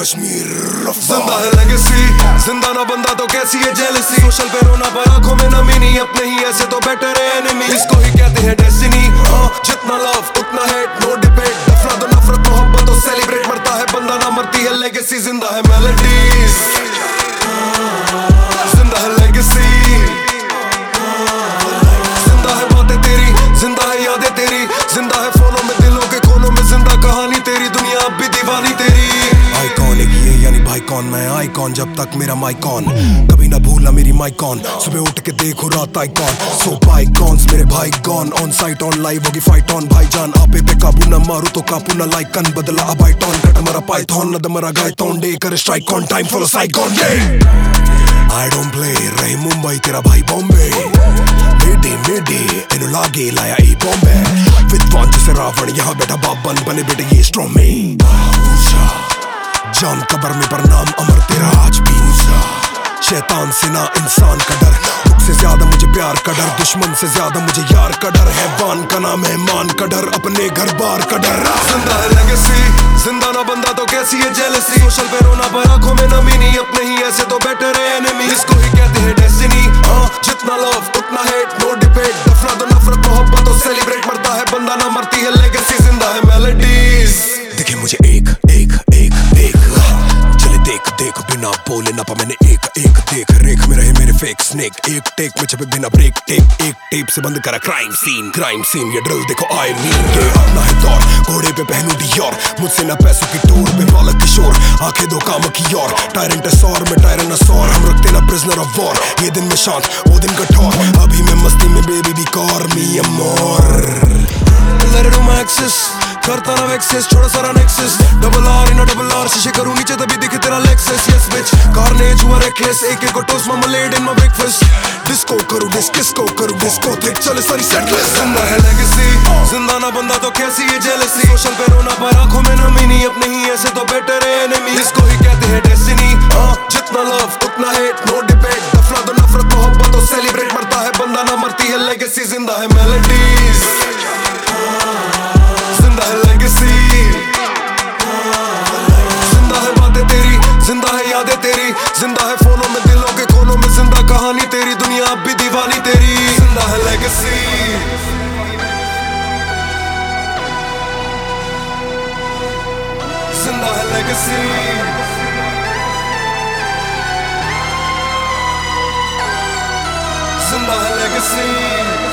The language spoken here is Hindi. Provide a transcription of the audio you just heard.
कश्मीर जिंदा है लेगेसी, जिंदा ना बंदा तो कैसी है जेलसी। सोशल पे रोना पर आंखों में नमी नहीं, अपने ही ऐसे तो बेटर है एनिमी। इसको ही कहते हैं डेस्टिनी। जितना लव उतना हेट, नो डिबेट। दफना दो नफरत मोहब्बत तो सेलिब्रेट। मरता है बंदा ना मरती है लेगेसी। जिंदा है मेलोडीज, जिंदा है लेगेसी, जिंदा है बातें तेरी, जिंदा है यादें तेरी, जिंदा है फोनों में दिलों के कोनों में। जिंदा कहानी तेरी, दुनिया अब भी दीवानी तेरी। आइकॉन एक ये यानी भाईकॉन, मैं आइकॉन जब तक मेरा माइकॉन। कभी ना भूलना मेरी माइकॉन, सुबह उठ के देखो रात आइकॉन। सो बाइकॉन्स मेरे भाई gone, on sight on live होगी फाइट ऑन। भाईजान आपे पे काबू ना मारू तो कापू ना लाइकन। बदला अब आइटॉन कट मरा पाइथॉन, नद मरा गायतॉन। डे कर स्ट्राइक ऑन टाइम फॉलो साइकॉन। आई डोंट प्ले, रही मुंबई तेरा भाई बॉम्बे। मेडे एनु लागे लाया ई बॉम्बे। विद्वान जैसे रावण यहाँ बैठा बाबन, बने बेटे ये स्ट्रॉन्ग में। जान कबर में प्रणाम अमर तेरा आज भी ऊंचा। शैतान से ना इंसान का डर, दुख से ज्यादा मुझे प्यार का डर। दुश्मन से ज्यादा मुझे यार का डर। हैवान का नाम है मान का डर, अपने घर बार का डर। जिंदा है लेगेसी, जिंदा ना बंदा तो कैसी है जेलसी। सोशल पे रोना पर आंखों में नमी नहीं, अपने ही ऐसे तो बेटर है एनिमी। इसको ही कहते हैं डेस्टिनी। जितना लव उतना हेट, नो डिबेट। दफना दो नफरत मोहब्बत तो सेलिब्रेट। मरता है बंदा ना मरती है लेगेसी। जिंदा है मेलोडीज। दिखे मुझे एक एक एक एक, चले देख देख बिना बोले ना पा मैंने एक एक देख रेख में रहे मेरे फेक स्नेक। एक टेक में छपे बिना ब्रेक टेप, एक टेप से बंद करा क्राइम सीन। ये ड्रिल देखो आई मीन, ये अपना है दौर। घोड़े पे पहनू डियोर, मुझसे ना पैसों की टोर पे बालक किशोर। आंखें दो काम की ओर, टायरेंटोसॉर में टायरेनोसॉर। हम रखते ना प्रिजनर ऑफ वॉर, ये दिन में शांत वो दिन कठोर। अभी मैं मस्ती में बेबी भी कॉर मी अमोर। Let it on my access, करता ना एक्सेस, छोड़ा सारा nexus. Double R in double R, शीशे करूँ नीचे तभी दिखे तेरा लेक्सस। यस बिच, कारनेज हुआ रेकलेस। एक को toast marmalade in my breakfast. Disco करूँ डिस्को करूँ डिस्को, थिक चले सारी सेटलेस। जिंदा है लेगेसी, जिंदा ना बंदा तो कैसी है जेलसी। सोशल पे रोना पर आंखों में नमी नहीं, अपने ही ऐसे तो बेटर है एनिमी। इसको ही कहते हैं डेस्टिनी। जितना लव उतना हेट, नो डिबेट। दफना दो नफरत मोहब्बत तो सेलिब्रेट। मरता है बंदा ना मरती है लेगेसी। जिंदा है मेलोडीज, जिंदा है लेगेसी, जिंदा है बातें तेरी, जिंदा है यादें तेरी, जिंदा है फोनों में दिलों के कोनों में। जिंदा कहानी तेरी, दुनिया अब भी दीवानी तेरी। जिंदा है लेगेसी, जिंदा है लेगेसी, जिंदा है लेगेसी।